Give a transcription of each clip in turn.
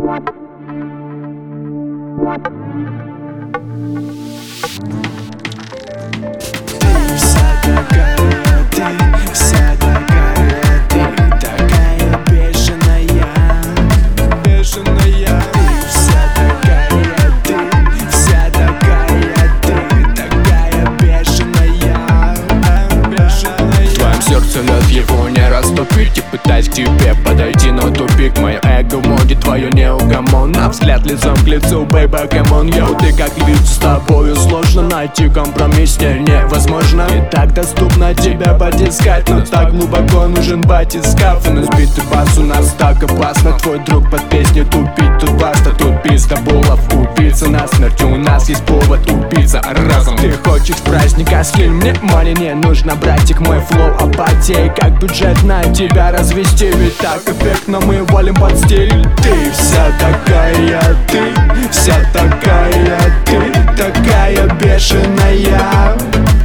Его не растопить и пытаясь к тебе подойти, но тупик. Мое эго вводит твое неугомонно. Взгляд лицом к лицу, бейба, камон, йоу. Ты как львица, с тобою сложно найти компромисс, невозможно. И так доступно тебя потискать, но так глубоко нужен батискаф. И на сбитый бас у нас так опасно. Твой друг под песню тупить, тут баста, тут пизда, булов, убийца насмерть. У нас есть повод убийца разом. Ты хочешь праздника, скинь мне money, не нужно, братик, мой флоу апатия. Как бюджет на тебя развести, ведь так эффектно мы валим под стиль. Ты вся такая, ты вся такая, ты такая бешеная.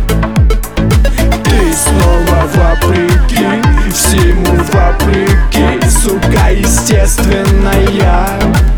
Ты снова вопреки, всему вопреки, сука естественная.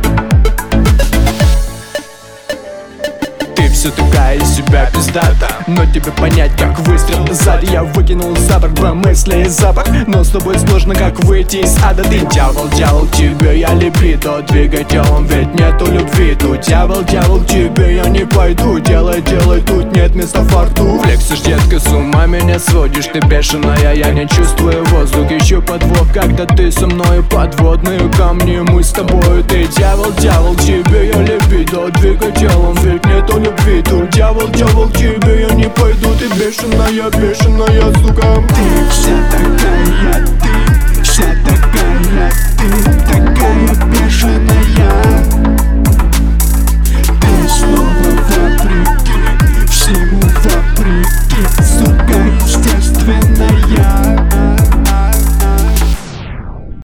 Ты все такая из себя пиздата, но тебе понять, как выстрел сзади. Я выкинул за борт мысли и запах, но с тобой сложно, как выйти из ада. Ты дьявол, дьявол, тебе я либидо, двигай телом, ведь нету любви. Тут дьявол, дьявол, тебе я не пойду. Делай, делай, тут нет места фарту. Флексишь, детка, с ума меня сводишь. Ты бешеная, я не чувствую воздух. Ищу подвох, когда ты со мною. Подводные камни, мы с тобой. Ты дьявол, дьявол, тебе я либидо, двигай телом, ведь нету любви. Тут дьявол, дьявол, тебе я не пойду. Ты бешеная, бешеная, сука. Ты вся такая, ты вся такая, ты